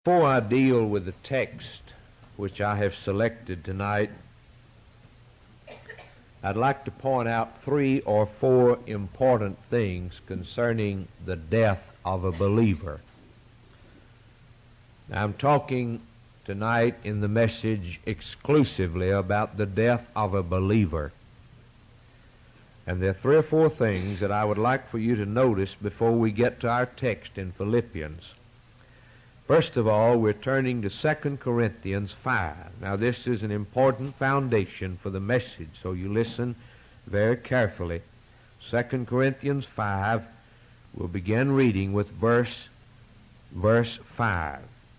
Before I deal with the text which I have selected tonight, I'd like to point out 3 or 4 important things concerning the death of a believer. Now, I'm talking tonight in the message exclusively about the death of a believer. And there are 3 or 4 things that I would like for you to notice before we get to our text in Philippians. First of all, we're turning to 2 Corinthians 5. Now, this is an important foundation for the message, so you listen very carefully. 2 Corinthians 5, we'll begin reading with verse 5.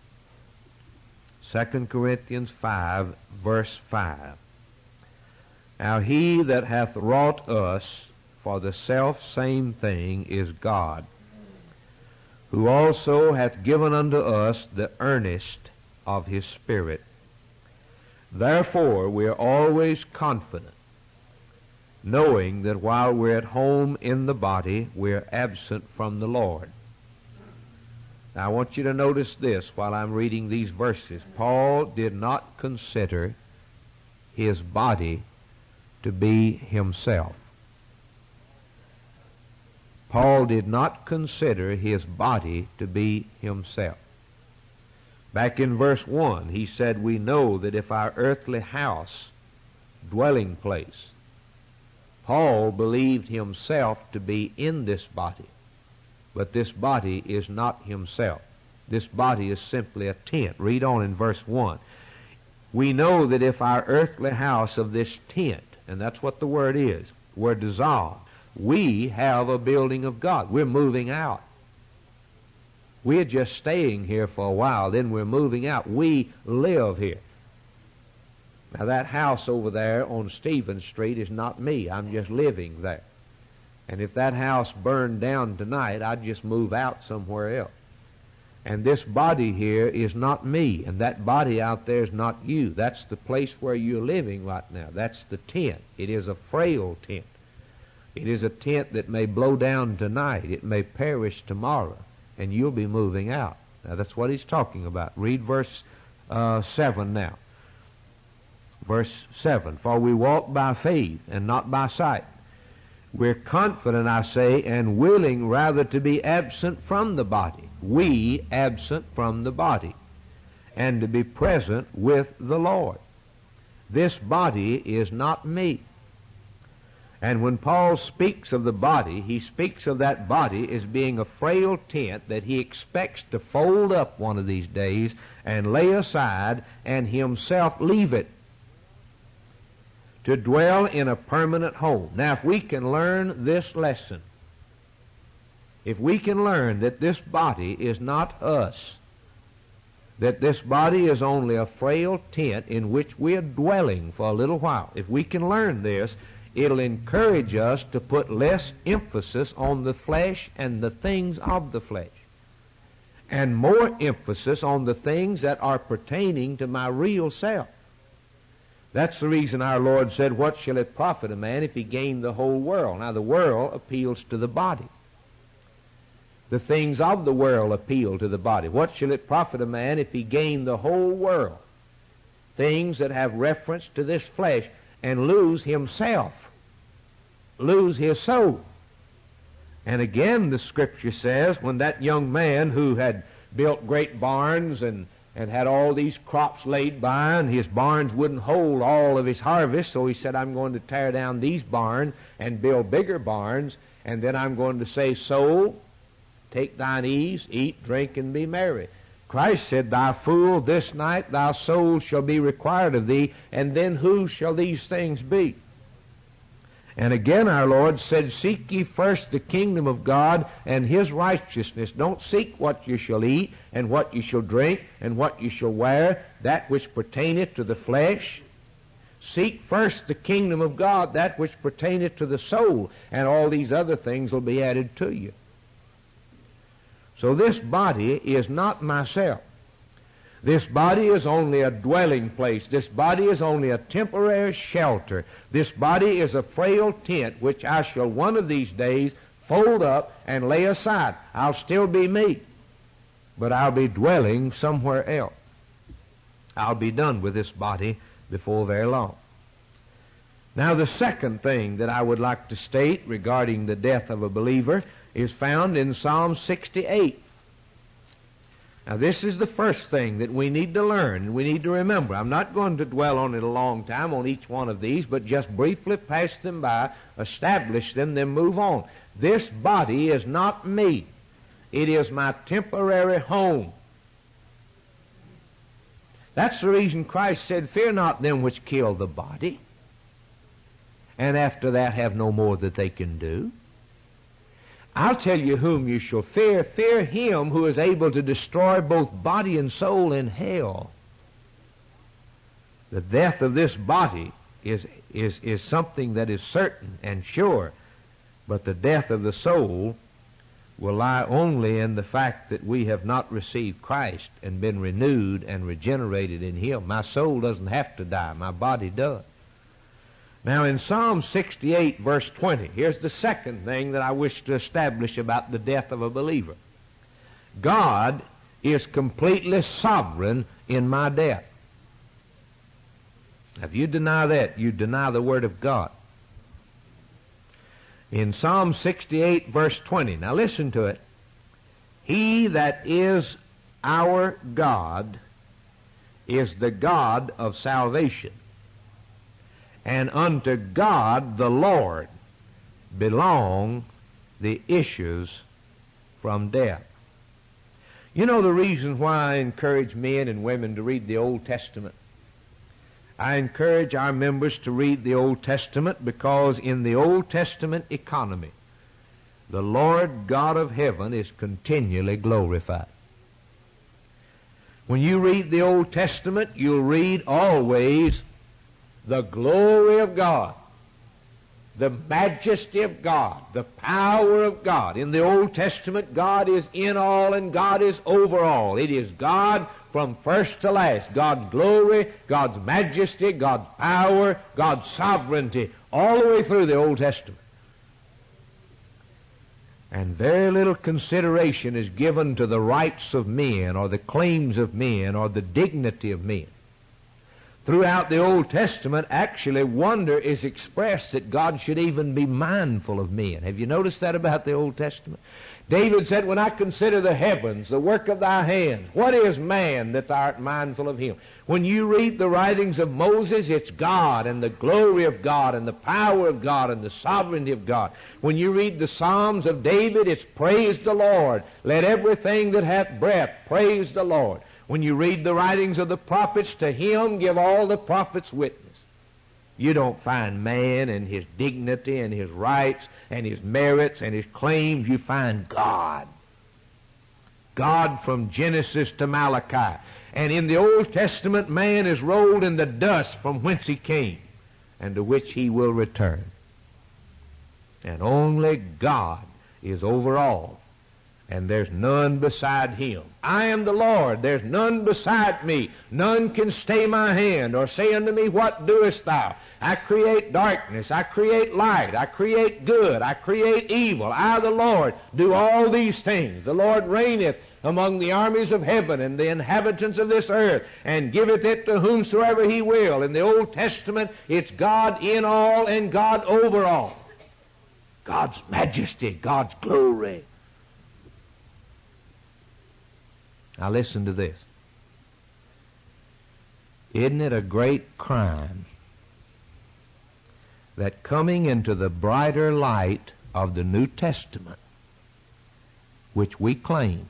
2 Corinthians 5, verse 5. Now he that hath wrought us for the selfsame thing is God, who also hath given unto us the earnest of his Spirit. Therefore we are always confident, knowing that while we're at home in the body, we're absent from the Lord. Now I want you to notice this while I'm reading these verses. Paul did not consider his body to be himself. Paul did not consider his body to be himself. Back in verse 1, he said, we know that if our earthly house, dwelling place, Paul believed himself to be in this body, but this body is not himself. This body is simply a tent. Read on in verse 1. We know that if our earthly house of this tent, and that's what the word is, were dissolved, we have a building of God. We're moving out. We're just staying here for a while, then we're moving out. We live here. Now that house over there on Stevens Street is not me. I'm just living there. And if that house burned down tonight, I'd just move out somewhere else. And this body here is not me, and that body out there is not you. That's the place where you're living right now. That's the tent. It is a frail tent. It is a tent that may blow down tonight. It may perish tomorrow, and you'll be moving out. Now, that's what he's talking about. Read verse 7 now. Verse 7, for we walk by faith and not by sight. We're confident, I say, and willing rather to be absent from the body. We absent from the body, and to be present with the Lord. This body is not me. And when Paul speaks of the body, he speaks of that body as being a frail tent that he expects to fold up one of these days and lay aside and himself leave it to dwell in a permanent home. Now, if we can learn this lesson, if we can learn that this body is not us, that this body is only a frail tent in which we are dwelling for a little while, if we can learn this, it'll encourage us to put less emphasis on the flesh and the things of the flesh, and more emphasis on the things that are pertaining to my real self. That's the reason our Lord said, what shall it profit a man if he gain the whole world? Now, the world appeals to the body. The things of the world appeal to the body. What shall it profit a man if he gain the whole world? Things that have reference to this flesh, and lose himself, lose his soul. And again the Scripture says, when that young man who had built great barns and had all these crops laid by, and his barns wouldn't hold all of his harvest, so he said, I'm going to tear down these barns and build bigger barns, and then I'm going to say, soul, take thine ease, eat, drink, and be merry. Christ said, thou fool, this night thy soul shall be required of thee, and then whose shall these things be? And again our Lord said, seek ye first the kingdom of God and his righteousness. Don't seek what you shall eat, and what you shall drink, and what you shall wear, that which pertaineth to the flesh. Seek first the kingdom of God, that which pertaineth to the soul, and all these other things will be added to you. So this body is not myself. This body is only a dwelling place. This body is only a temporary shelter. This body is a frail tent which I shall one of these days fold up and lay aside. I'll still be me. but I'll be dwelling somewhere else. I'll be done with this body before very long. Now, the second thing that I would like to state regarding the death of a believer is found in Psalm 68. Now, this is the first thing that we need to learn and we need to remember. I'm not going to dwell on it a long time on each one of these, but just briefly pass them by, establish them, then move on. This body is not me. It is my temporary home. That's the reason Christ said, "Fear not them which kill the body, and after that have no more that they can do." I'll tell you whom you shall fear. Fear him who is able to destroy both body and soul in hell. The death of this body is something that is certain and sure, but the death of the soul will lie only in the fact that we have not received Christ and been renewed and regenerated in Him. My soul doesn't have to die. My body does. Now, in Psalm 68, verse 20, here's the second thing that I wish to establish about the death of a believer. God is completely sovereign in my death. If you deny that, you deny the Word of God. In Psalm 68, verse 20, now listen to it. He that is our God is the God of salvation. And unto God the Lord belong the issues from death. You know the reason why I encourage men and women to read the Old Testament? I encourage our members to read the Old Testament because in the Old Testament economy, the Lord God of heaven is continually glorified. When you read the Old Testament, you'll read always the glory of God, the majesty of God, the power of God. In the Old Testament, God is in all and God is over all. It is God from first to last. God's glory, God's majesty, God's power, God's sovereignty, all the way through the Old Testament. And very little consideration is given to the rights of men or the claims of men or the dignity of men. Throughout the Old Testament, actually, wonder is expressed that God should even be mindful of men. Have you noticed that about the Old Testament? David said, "When I consider the heavens, the work of thy hands, what is man that thou art mindful of him?" When you read the writings of Moses, it's God and the glory of God and the power of God and the sovereignty of God. When you read the Psalms of David, it's praise the Lord. Let everything that hath breath praise the Lord. When you read the writings of the prophets, to him give all the prophets witness. You don't find man and his dignity and his rights and his merits and his claims. You find God. God from Genesis to Malachi. And in the Old Testament, man is rolled in the dust from whence he came and to which he will return. And only God is over all. And there's none beside him. I am the Lord, there's none beside me. None can stay my hand or say unto me, "What doest thou?" I create darkness, I create light, I create good, I create evil. I, the Lord, do all these things. The Lord reigneth among the armies of heaven and the inhabitants of this earth, and giveth it to whomsoever he will. In the Old Testament, it's God in all and God over all. God's majesty, God's glory. Now listen to this. Isn't it a great crime that coming into the brighter light of the New Testament, which we claim,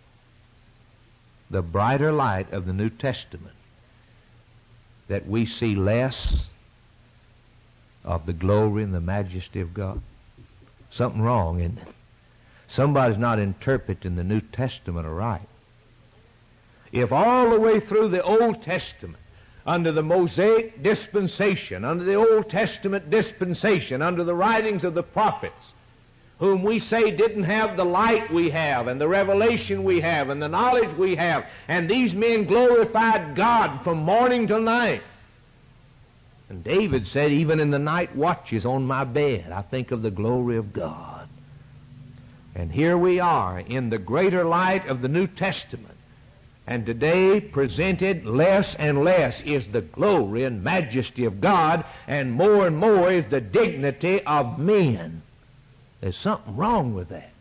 the brighter light of the New Testament, that we see less of the glory and the majesty of God? Something wrong, isn't it? Somebody's not interpreting the New Testament aright. If all the way through the Old Testament, under the Mosaic dispensation, under the Old Testament dispensation, under the writings of the prophets, whom we say didn't have the light we have and the revelation we have and the knowledge we have, and these men glorified God from morning till night. And David said, "Even in the night watches on my bed, I think of the glory of God." And here we are in the greater light of the New Testament. And today presented less and less is the glory and majesty of God, and more is the dignity of men. There's something wrong with that.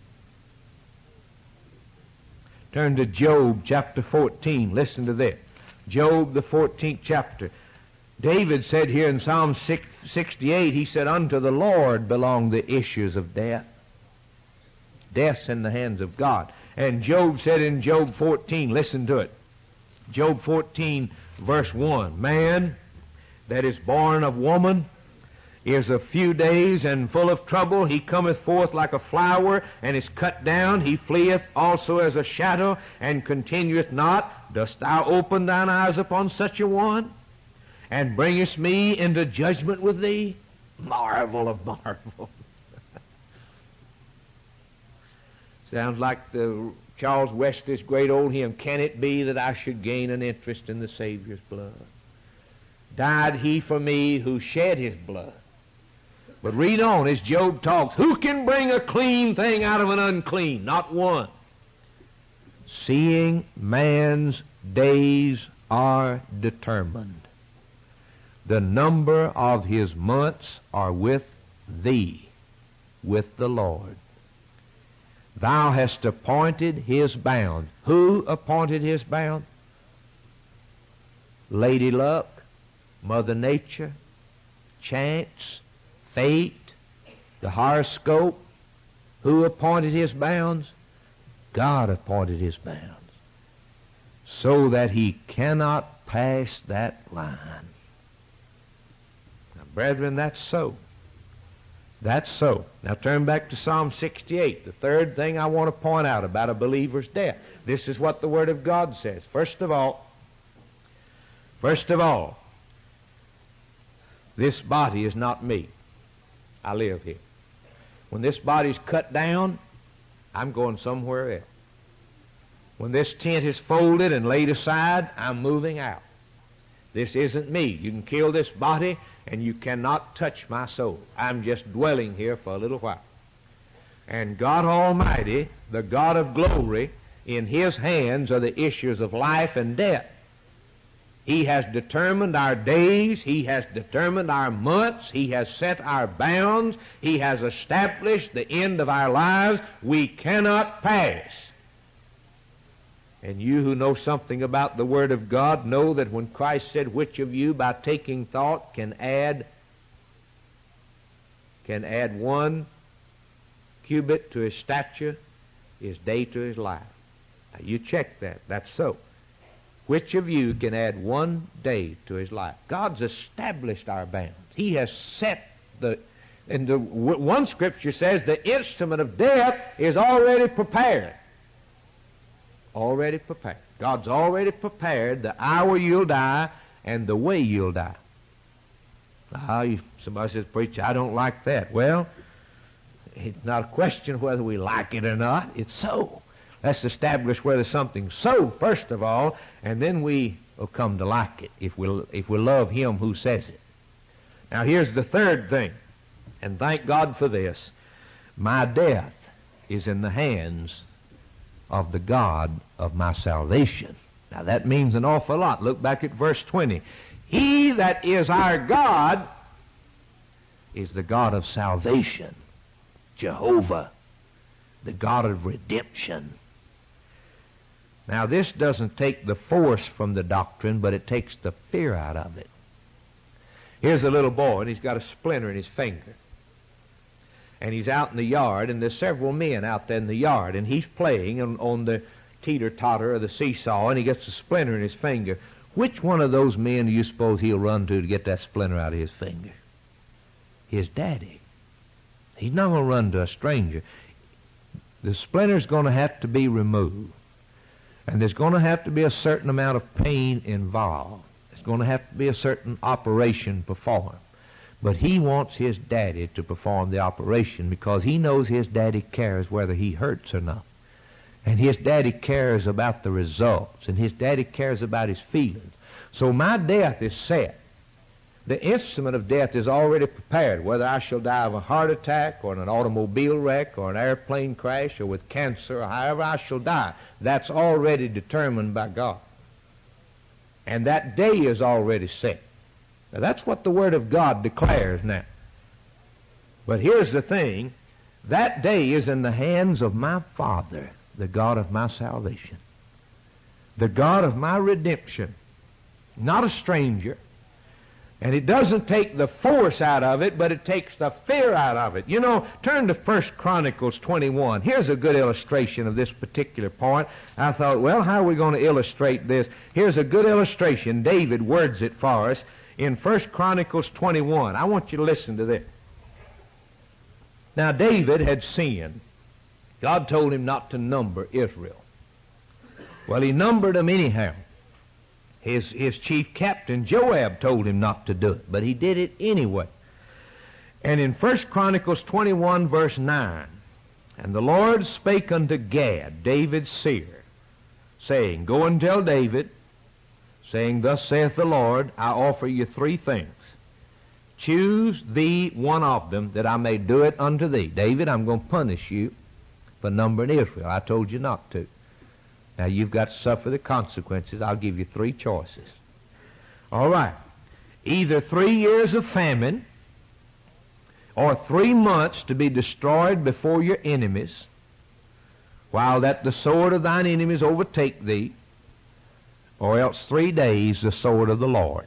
Turn to Job chapter 14. Listen to this. Job, the 14th chapter. David said here in Psalm 68, he said, "Unto the Lord belong the issues of death." Death's in the hands of God. And Job said in Job 14, listen to it. Job 14, verse 1, "Man that is born of woman is a few days and full of trouble. He cometh forth like a flower and is cut down. He fleeth also as a shadow and continueth not. Dost thou open thine eyes upon such a one, and bringest me into judgment with thee?" Marvel of marvels. Sounds like the Charles Wesley's great old hymn, "Can it be that I should gain an interest in the Savior's blood? Died he for me who shed his blood." But read on as Job talks. "Who can bring a clean thing out of an unclean? Not one. Seeing man's days are determined, the number of his months are with thee, with the Lord. Thou hast appointed his bound." Who appointed his bound? Lady Luck, Mother Nature, chance, fate, the horoscope. Who appointed his bounds? God appointed his bounds, so that he cannot pass that line. Now, brethren, that's so. That's so. Now turn back to Psalm 68. The third thing I want to point out about a believer's death. This is what the Word of God says. First of all, this body is not me. I live here. When this body's cut down, I'm going somewhere else. When this tent is folded and laid aside, I'm moving out. This isn't me. You can kill this body, and you cannot touch my soul. I'm just dwelling here for a little while. And God Almighty, the God of glory, in His hands are the issues of life and death. He has determined our days. He has determined our months. He has set our bounds. He has established the end of our lives. We cannot pass. And you who know something about the Word of God know that when Christ said, "Which of you by taking thought can add 1 cubit to his stature, his day to his life?" Now you check that. That's so. Which of you can add 1 day to his life? God's established our bounds. He has set one scripture says the instrument of death is already prepared. Already prepared. God's already prepared the hour you'll die and the way you'll die. Somebody says, "Preacher, I don't like that." Well, it's not a question of whether we like it or not. It's so. Let's establish whether something's so, first of all, and then we will come to like it if we love Him who says it. Now here's the third thing, and thank God for this. My death is in the hands of the God of my salvation. Now that means an awful lot. Look back at verse 20. He that is our God is the God of salvation. Jehovah, the God of redemption. Now this doesn't take the force from the doctrine, but it takes the fear out of it. Here's a little boy, and he's got a splinter in his finger. And he's out in the yard, and there's several men out there in the yard, and he's playing on the teeter-totter or the seesaw, and he gets a splinter in his finger. Which one of those men do you suppose he'll run to get that splinter out of his finger? His daddy. He's not going to run to a stranger. The splinter's going to have to be removed, and there's going to have to be a certain amount of pain involved. There's going to have to be a certain operation performed. But he wants his daddy to perform the operation because he knows his daddy cares whether he hurts or not. And his daddy cares about the results, and his daddy cares about his feelings. So my death is set. The instrument of death is already prepared, whether I shall die of a heart attack or in an automobile wreck or an airplane crash or with cancer or however I shall die. That's already determined by God. And that day is already set. Now that's what the Word of God declares now. But here's the thing. That day is in the hands of my Father, the God of my salvation, the God of my redemption, not a stranger. And it doesn't take the force out of it, but it takes the fear out of it. You know, turn to 1 Chronicles 21. Here's a good illustration of this particular point. I thought, well, how are we going to illustrate this? Here's a good illustration. David words it for us in 1 Chronicles 21. I want you to listen to this. Now, David had sinned. God told him not to number Israel. Well, he numbered them anyhow. His chief captain, Joab, told him not to do it, but he did it anyway. And in 1 Chronicles 21, verse 9, and the Lord spake unto Gad, David's seer, saying, Go and tell David, saying, Thus saith the Lord, I offer you 3 things. Choose thee one of them, that I may do it unto thee. David, I'm going to punish you for numbering Israel. I told you not to. Now, you've got to suffer the consequences. I'll give you 3 choices. All right. Either 3 years of famine, or 3 months to be destroyed before your enemies, while that the sword of thine enemies overtake thee, or else 3 days the sword of the Lord.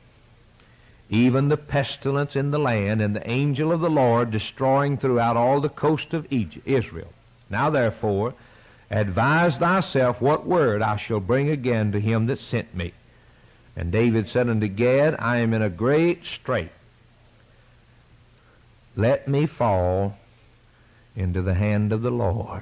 Even the pestilence in the land, and the angel of the Lord destroying throughout all the coast of Israel. Now, therefore, advise thyself what word I shall bring again to him that sent me. And David said unto Gad, I am in a great strait. Let me fall into the hand of the Lord.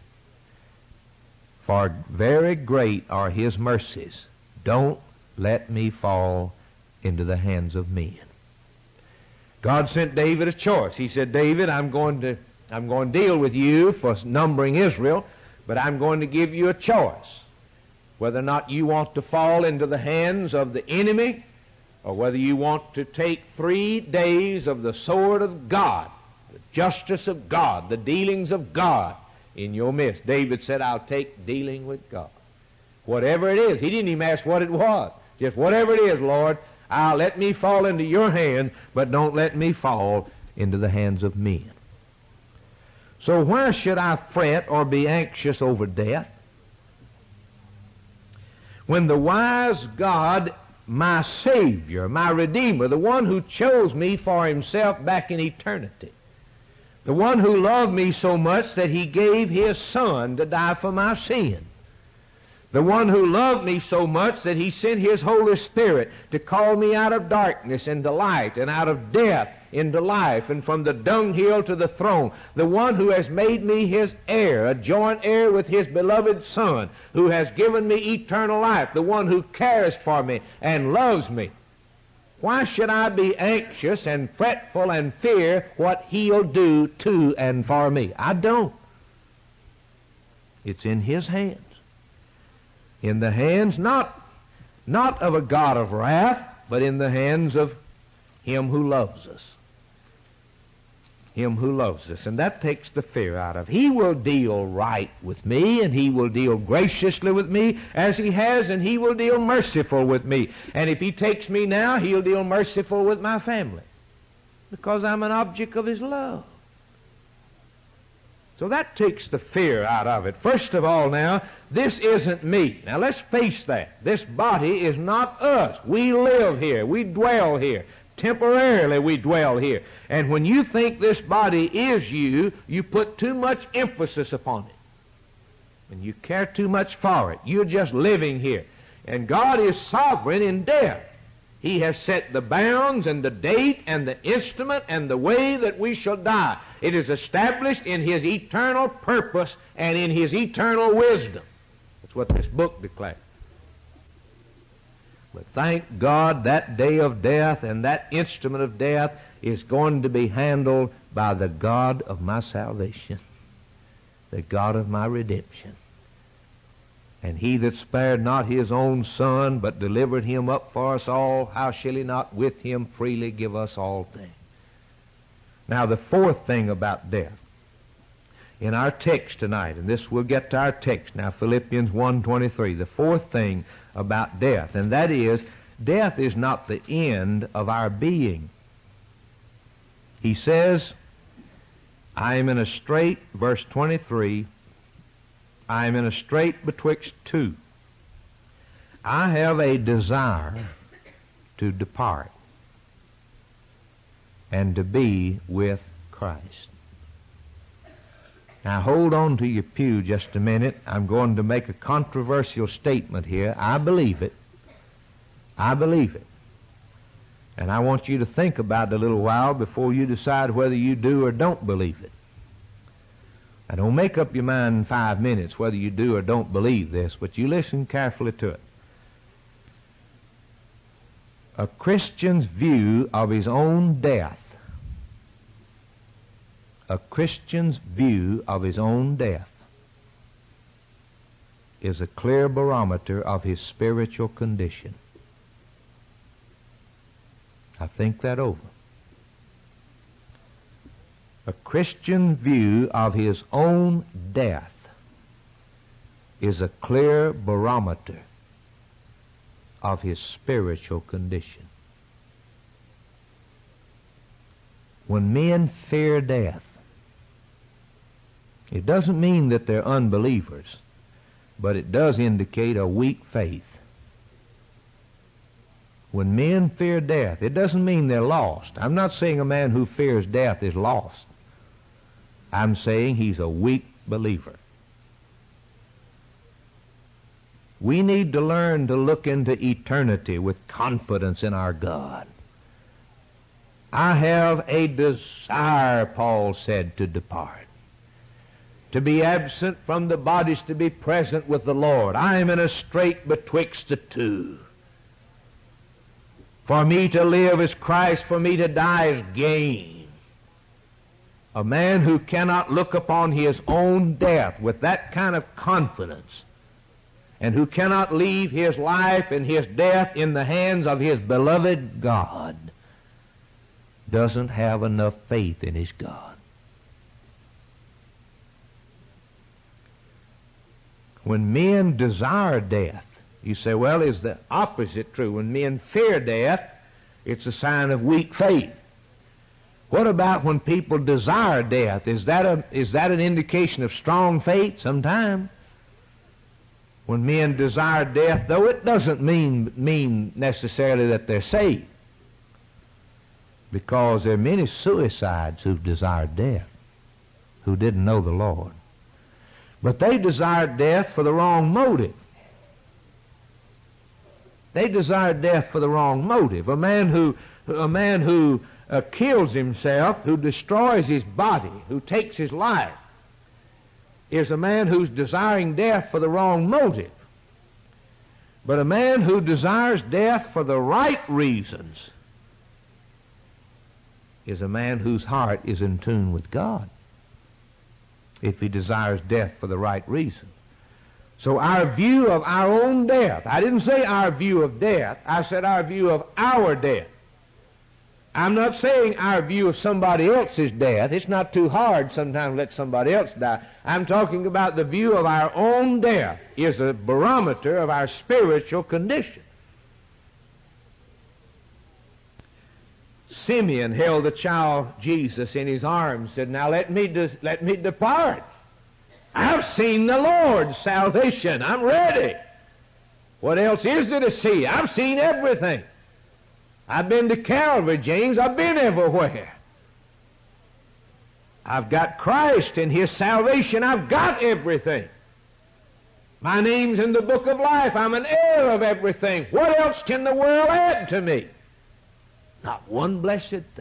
For very great are his mercies. Don't let me fall into the hands of men. God sent David a choice. He said, David, I'm going to deal with you for numbering Israel, but I'm going to give you a choice, whether or not you want to fall into the hands of the enemy, or whether you want to take 3 days of the sword of God, the justice of God, the dealings of God in your midst. David said, I'll take dealing with God. Whatever it is. He didn't even ask what it was. Just whatever it is, Lord, let me fall into your hand, but don't let me fall into the hands of men. So why should I fret or be anxious over death? When the wise God, my Savior, my Redeemer, the one who chose me for himself back in eternity, the one who loved me so much that he gave his Son to die for my sin, the one who loved me so much that he sent his Holy Spirit to call me out of darkness into light, and out of death into life, and from the dunghill to the throne, the one who has made me his heir, a joint heir with his beloved Son, who has given me eternal life, the one who cares for me and loves me. Why should I be anxious and fretful and fear what he'll do to and for me? I don't. It's in his hands. In the hands not of a God of wrath, but in the hands of him who loves us. Him who loves us. And that takes the fear out of it. He will deal right with me, and he will deal graciously with me as he has, and he will deal merciful with me. And if he takes me now, he'll deal merciful with my family, because I'm an object of his love. So that takes the fear out of it. First of all now, this isn't me. Now let's face that. This body is not us. We live here. We dwell here. Temporarily we dwell here. And when you think this body is you, you put too much emphasis upon it. And you care too much for it. You're just living here. And God is sovereign in death. He has set the bounds and the date and the instrument and the way that we shall die. It is established in his eternal purpose and in his eternal wisdom. That's what this book declares. But thank God that day of death and that instrument of death is going to be handled by the God of my salvation, the God of my redemption. And he that spared not his own Son, but delivered him up for us all, how shall he not with him freely give us all things? Now the fourth thing about death, in our text tonight, and this we'll get to our text now, Philippians 1:23, the fourth thing about death, and that is, death is not the end of our being. He says, I am in a strait, verse 23, I am in a strait betwixt two. I have a desire to depart and to be with Christ. Now hold on to your pew just a minute. I'm going to make a controversial statement here. I believe it. I believe it. And I want you to think about it a little while before you decide whether you do or don't believe it. Now don't make up your mind in 5 minutes whether you do or don't believe this, but you listen carefully to it. A Christian's view of his own death, a Christian's view of his own death is a clear barometer of his spiritual condition. Now think that over. A Christian view of his own death is a clear barometer of his spiritual condition. When men fear death, it doesn't mean that they're unbelievers, but it does indicate a weak faith. When men fear death, it doesn't mean they're lost. I'm not saying a man who fears death is lost. I'm saying he's a weak believer. We need to learn to look into eternity with confidence in our God. I have a desire, Paul said, to depart. To be absent from the bodies, to be present with the Lord. I am in a strait betwixt the two. For me to live is Christ, for me to die is gain. A man who cannot look upon his own death with that kind of confidence, and who cannot leave his life and his death in the hands of his beloved God, doesn't have enough faith in his God. When men desire death, you say, well, is the opposite true? When men fear death, it's a sign of weak faith. What about when people desire death? Is that an indication of strong faith? Sometimes. When men desire death, though, it doesn't mean necessarily that they're saved. Because there are many suicides who've desired death, who didn't know the Lord. But they desired death for the wrong motive. They desired death for the wrong motive. A man who kills himself, who destroys his body, who takes his life, is a man who's desiring death for the wrong motive. But a man who desires death for the right reasons is a man whose heart is in tune with God, if he desires death for the right reason. So our view of our own death, I didn't say our view of death, I said our view of our death. I'm not saying our view of somebody else's death. It's not too hard sometimes to let somebody else die. I'm talking about the view of our own death is a barometer of our spiritual condition. Simeon held the child Jesus in his arms, said, now let me depart. I've seen the Lord's salvation. I'm ready. What else is there to see? I've seen everything. I've been to Calvary, James. I've been everywhere. I've got Christ and His salvation. I've got everything. My name's in the book of life. I'm an heir of everything. What else can the world add to me? Not one blessed thing.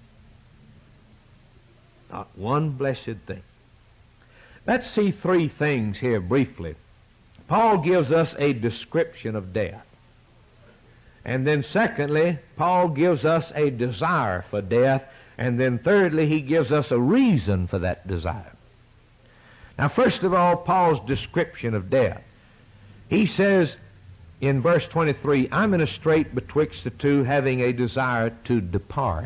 Not one blessed thing. Let's see three things here briefly. Paul gives us a description of death. And then secondly, Paul gives us a desire for death. And then thirdly, he gives us a reason for that desire. Now, first of all, Paul's description of death. He says in verse 23, I'm in a strait betwixt the two, having a desire to depart.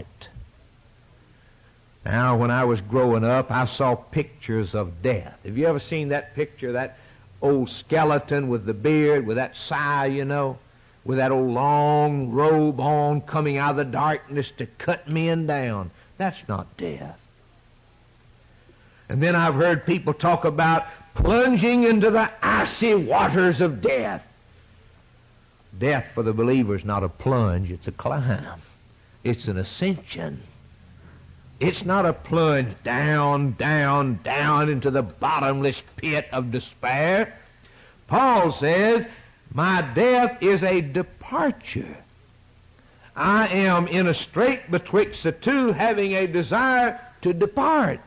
Now, when I was growing up, I saw pictures of death. Have you ever seen that picture, that old skeleton with the beard, with that sigh, you know, with that old long robe on, coming out of the darkness to cut men down? That's not death. And then I've heard people talk about plunging into the icy waters of death. Death for the believer is not a plunge, it's a climb. It's an ascension. It's not a plunge down, down, down into the bottomless pit of despair. Paul says, my death is a departure. I am in a strait betwixt the two, having a desire to depart.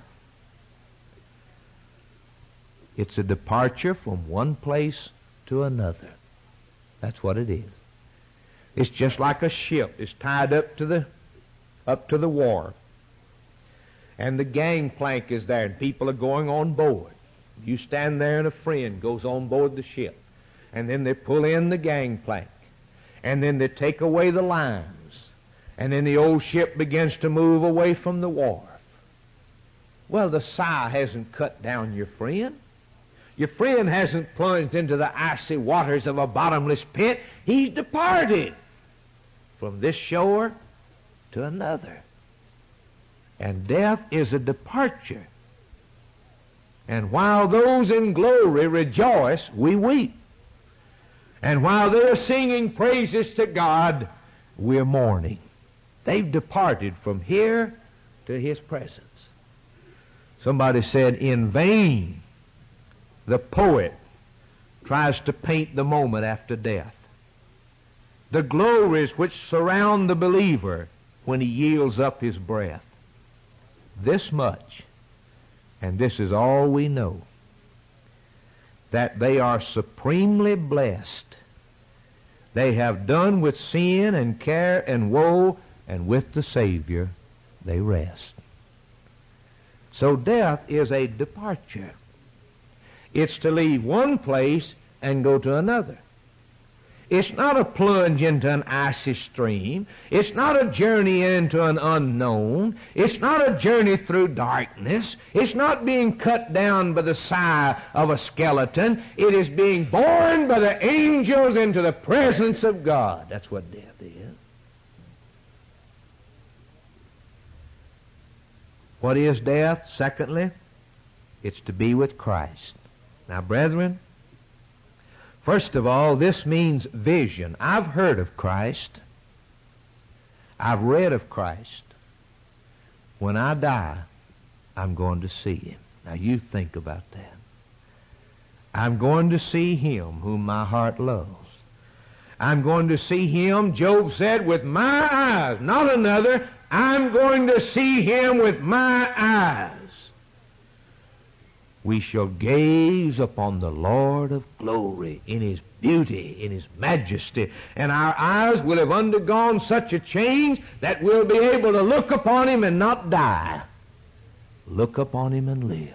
It's a departure from one place to another. That's what it is. It's just like a ship. It's tied up to the wharf. And the gangplank is there, and people are going on board. You stand there, and a friend goes on board the ship. And then they pull in the gangplank. And then they take away the lines. And then the old ship begins to move away from the wharf. Well, the sigh hasn't cut down your friend. Your friend hasn't plunged into the icy waters of a bottomless pit. He's departed from this shore to another. And death is a departure. And while those in glory rejoice, we weep. And while they're singing praises to God, we're mourning. They've departed from here to His presence. Somebody said, in vain the poet tries to paint the moment after death. The glories which surround the believer when he yields up his breath. This much, and this is all we know, that they are supremely blessed. They have done with sin and care and woe, and with the Savior they rest. So death is a departure. It's to leave one place and go to another. It's not a plunge into an icy stream. It's not a journey into an unknown. It's not a journey through darkness. It's not being cut down by the sigh of a skeleton. It is being borne by the angels into the presence of God. That's what death is. What is death? Secondly, it's to be with Christ. Now, brethren, first of all, this means vision. I've heard of Christ. I've read of Christ. When I die, I'm going to see Him. Now, you think about that. I'm going to see Him whom my heart loves. I'm going to see Him, Job said, with my eyes, not another. I'm going to see Him with my eyes. We shall gaze upon the Lord of glory in His beauty, in His majesty, and our eyes will have undergone such a change that we'll be able to look upon Him and not die. Look upon Him and live.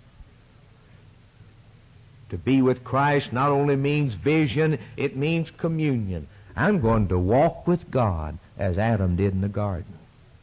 To be with Christ not only means vision, it means communion. I'm going to walk with God as Adam did in the garden.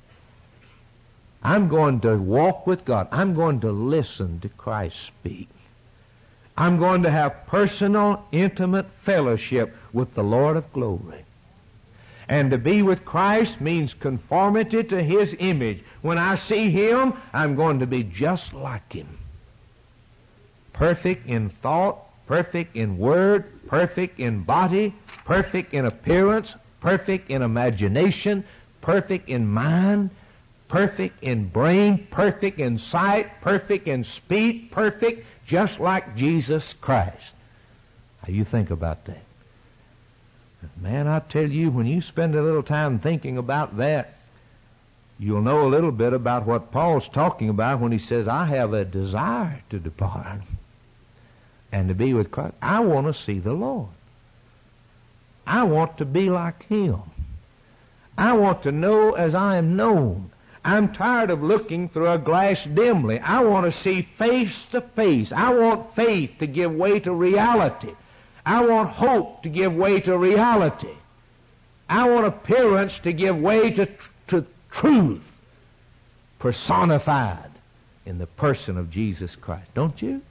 I'm going to walk with God. I'm going to listen to Christ speak. I'm going to have personal, intimate fellowship with the Lord of glory. And to be with Christ means conformity to His image. When I see Him, I'm going to be just like Him. Perfect in thought, perfect in word, perfect in body, perfect in appearance, perfect in imagination, perfect in mind, perfect in brain, perfect in sight, perfect in speech, perfect just like Jesus Christ. Now you think about that. Man, I tell you, when you spend a little time thinking about that, you'll know a little bit about what Paul's talking about when he says, I have a desire to depart and to be with Christ. I want to see the Lord. I want to be like Him. I want to know as I am known. I'm tired of looking through a glass dimly. I want to see face to face. I want faith to give way to reality. I want hope to give way to reality. I want appearance to give way to truth personified in the person of Jesus Christ. Don't you?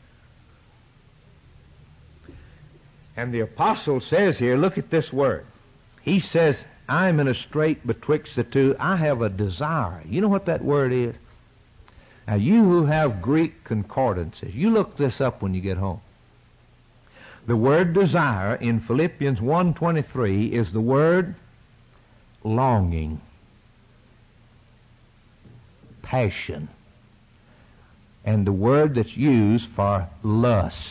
And the apostle says here, look at this word. He says, I'm in a strait betwixt the two. I have a desire. You know what that word is? Now, you who have Greek concordances, you look this up when you get home. The word desire in Philippians 1:23 is the word longing, passion, and the word that's used for lust.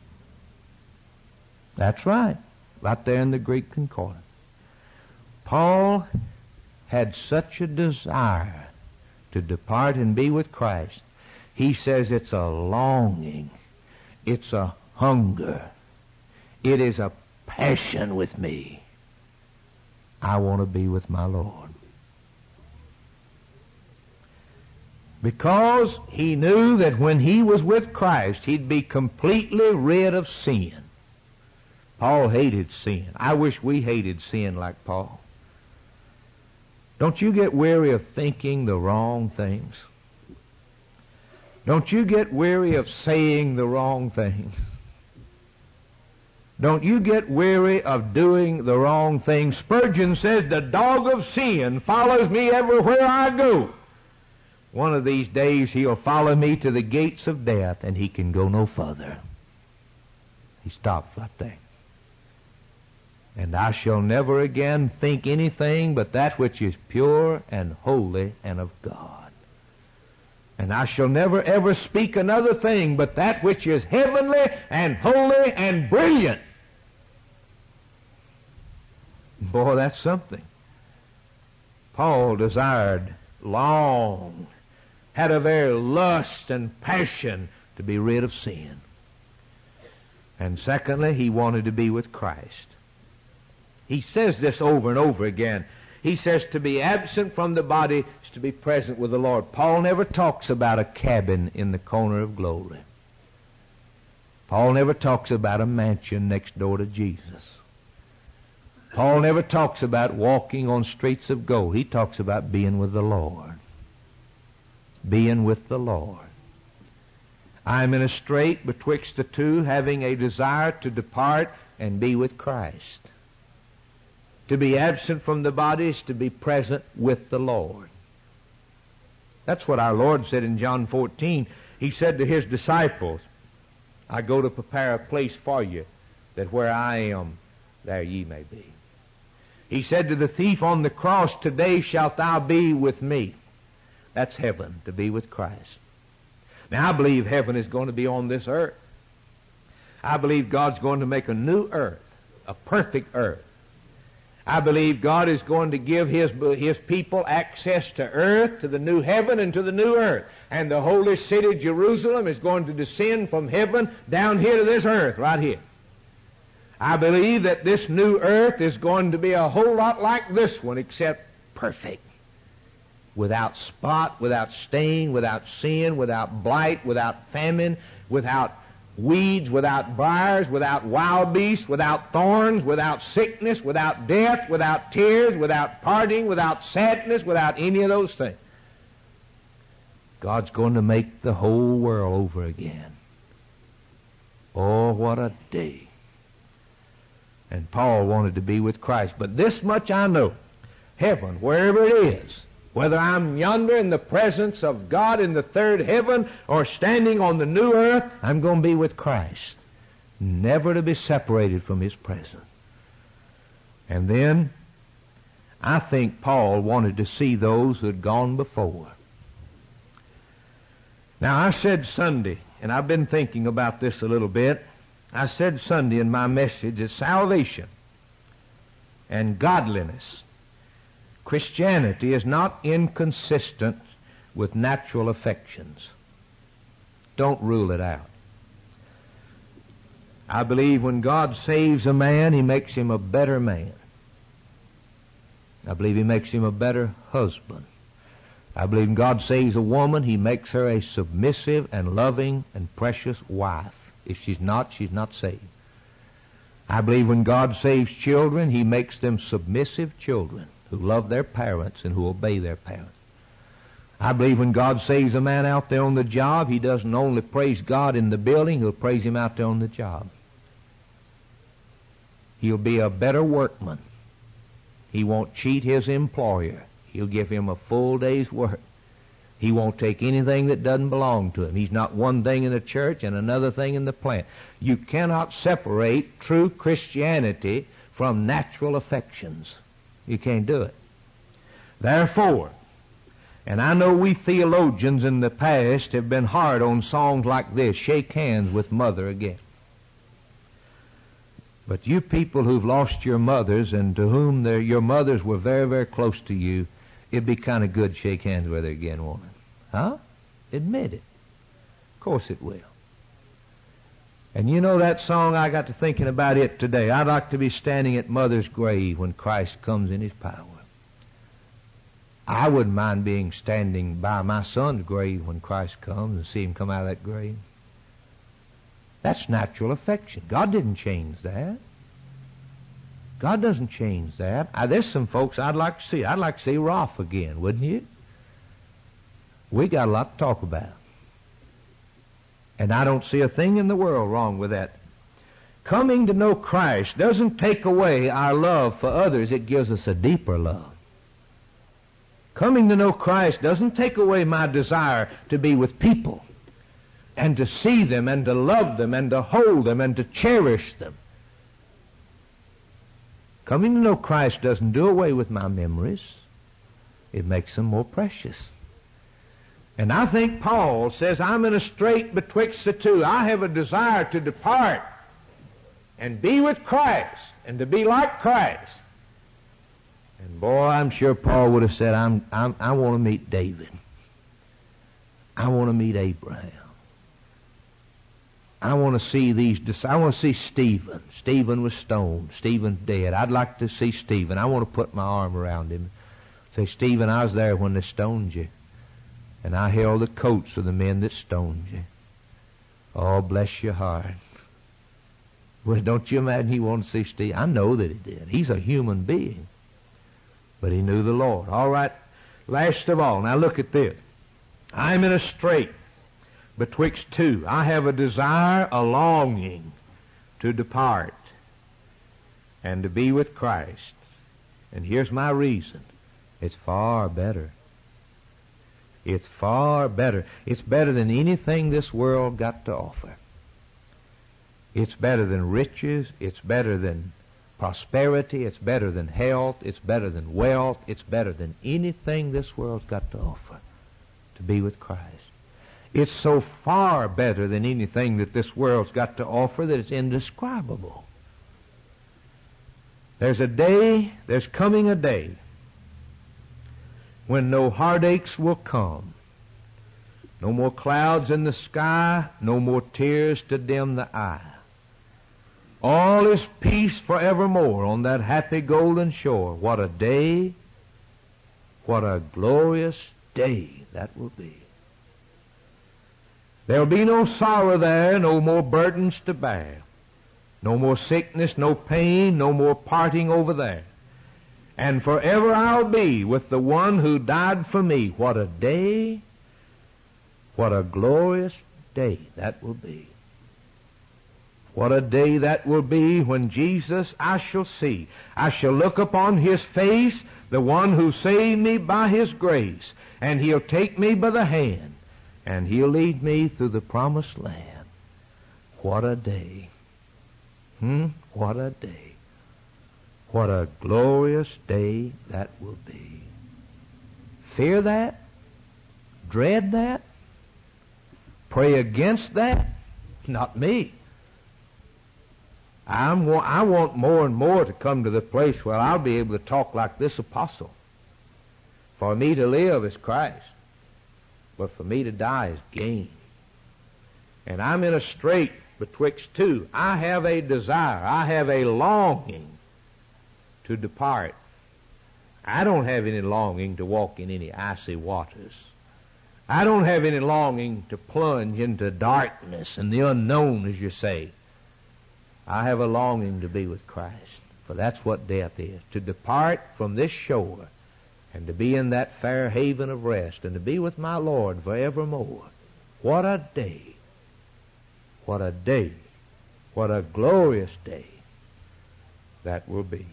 That's right there in the Greek concordance. Paul had such a desire to depart and be with Christ. He says it's a longing. It's a hunger. It is a passion with me. I want to be with my Lord. Because he knew that when he was with Christ, he'd be completely rid of sin. Paul hated sin. I wish we hated sin like Paul. Don't you get weary of thinking the wrong things? Don't you get weary of saying the wrong things? Don't you get weary of doing the wrong things? Spurgeon says, the dog of sin follows me everywhere I go. One of these days he'll follow me to the gates of death, and he can go no further. He stops right there. And I shall never again think anything but that which is pure and holy and of God. And I shall never ever speak another thing but that which is heavenly and holy and brilliant. Boy, that's something. Paul desired long, had a very lust and passion to be rid of sin. And secondly, he wanted to be with Christ. He says this over and over again. He says to be absent from the body is to be present with the Lord. Paul never talks about a cabin in the corner of glory. Paul never talks about a mansion next door to Jesus. Paul never talks about walking on streets of gold. He talks about being with the Lord. Being with the Lord. I am in a strait betwixt the two, having a desire to depart and be with Christ. To be absent from the body is to be present with the Lord. That's what our Lord said in John 14. He said to his disciples, I go to prepare a place for you, that where I am, there ye may be. He said to the thief on the cross, today shalt thou be with me. That's heaven, to be with Christ. Now, I believe heaven is going to be on this earth. I believe God's going to make a new earth, a perfect earth. I believe God is going to give His people access to earth, to the new heaven and to the new earth. And the holy city, Jerusalem, is going to descend from heaven down here to this earth, right here. I believe that this new earth is going to be a whole lot like this one, except perfect. Without spot, without stain, without sin, without blight, without famine, without weeds, without briars, without wild beasts, without thorns, without sickness, without death, without tears, without parting, without sadness, without any of those things. God's going to make the whole world over again. Oh, what a day. And Paul wanted to be with Christ. But this much I know. Heaven, wherever it is, whether I'm yonder in the presence of God in the third heaven or standing on the new earth, I'm going to be with Christ, never to be separated from His presence. And then I think Paul wanted to see those who had gone before. Now, I said Sunday, and I've been thinking about this a little bit. I said Sunday in my message that salvation and godliness, Christianity, is not inconsistent with natural affections. Don't rule it out. I believe when God saves a man, He makes him a better man. I believe He makes him a better husband. I believe when God saves a woman, He makes her a submissive and loving and precious wife. If she's not saved. I believe when God saves children, He makes them submissive children who love their parents and who obey their parents. I believe when God saves a man out there on the job, He doesn't only praise God in the building, He'll praise Him out there on the job. He'll be a better workman. He won't cheat his employer. He'll give him a full day's work. He won't take anything that doesn't belong to him. He's not one thing in the church and another thing in the plant. You cannot separate true Christianity from natural affections. You can't do it. Therefore, and I know we theologians in the past have been hard on songs like this, Shake Hands with Mother Again. But you people who've lost your mothers and to whom your mothers were very, very close to you, it'd be kind of good to shake hands with her again, won't it? Huh? Admit it. Of course it will. And you know that song, I got to thinking about it today. I'd like to be standing at Mother's grave when Christ comes in His power. I wouldn't mind being standing by my son's grave when Christ comes and see him come out of that grave. That's natural affection. God didn't change that. God doesn't change that. There's some folks I'd like to see. I'd like to see Rolf again, wouldn't you? We got a lot to talk about. And I don't see a thing in the world wrong with that. Coming to know Christ doesn't take away our love for others. It gives us a deeper love. Coming to know Christ doesn't take away my desire to be with people and to see them and to love them and to hold them and to cherish them. Coming to know Christ doesn't do away with my memories. It makes them more precious. And I think Paul says, I'm in a strait betwixt the two. I have a desire to depart and be with Christ and to be like Christ. And boy, I'm sure Paul would have said, I want to meet David. I want to meet Abraham. I want to see I want to see Stephen. Stephen was stoned. Stephen's dead. I'd like to see Stephen. I want to put my arm around him. Say, Stephen, I was there when they stoned you. And I held the coats of the men that stoned you. Oh, bless your heart. Well, don't you imagine he wanted to see Stephen? I know that he did. He's a human being. But he knew the Lord. All right, last of all, now look at this. I'm in a strait betwixt two. I have a desire, a longing to depart and to be with Christ. And here's my reason. It's far better. It's far better. It's better than anything this world got to offer. It's better than riches. It's better than prosperity. It's better than health. It's better than wealth. It's better than anything this world's got to offer, to be with Christ. It's so far better than anything that this world's got to offer that it's indescribable. There's coming a day when no heartaches will come, no more clouds in the sky, no more tears to dim the eye. All is peace forevermore on that happy golden shore. What a day, what a glorious day that will be. There'll be no sorrow there, no more burdens to bear, no more sickness, no pain, no more parting over there. And forever I'll be with the one who died for me. What a day, what a glorious day that will be. What a day that will be when Jesus I shall see. I shall look upon His face, the one who saved me by His grace, and He'll take me by the hand, and He'll lead me through the promised land. What a day. What a day. What a glorious day that will be. Fear that? Dread that? Pray against that? Not me. I want more and more to come to the place where I'll be able to talk like this apostle. For me to live is Christ, but for me to die is gain. And I'm in a strait betwixt two. I have a desire, I have a longing to depart. I don't have any longing to walk in any icy waters. I don't have any longing to plunge into darkness and the unknown, as you say. I have a longing to be with Christ, for that's what death is, to depart from this shore and to be in that fair haven of rest and to be with my Lord forevermore. What a day! What a day! What a glorious day that will be.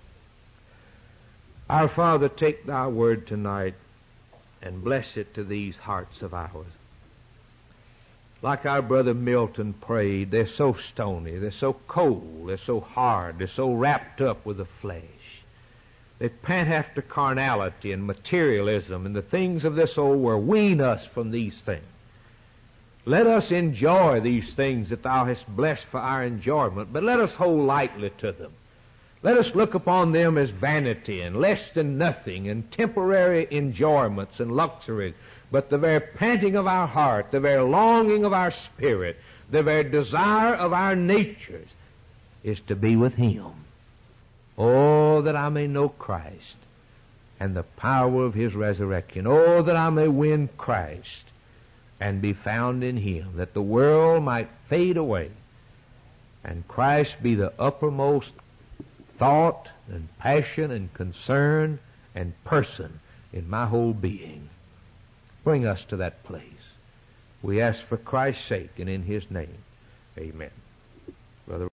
Our Father, take thy word tonight and bless it to these hearts of ours. Like our brother Milton prayed, they're so stony, they're so cold, they're so hard, they're so wrapped up with the flesh. They pant after carnality and materialism and the things of this old world. Wean us from these things. Let us enjoy these things that thou hast blessed for our enjoyment, but let us hold lightly to them. Let us look upon them as vanity and less than nothing and temporary enjoyments and luxuries. But the very panting of our heart, the very longing of our spirit, the very desire of our natures is to be with Him. Oh, that I may know Christ and the power of His resurrection. Oh, that I may win Christ and be found in Him, that the world might fade away and Christ be the uppermost thought and passion and concern and person in my whole being. Bring us to that place. We ask for Christ's sake and in His name. Amen. Brother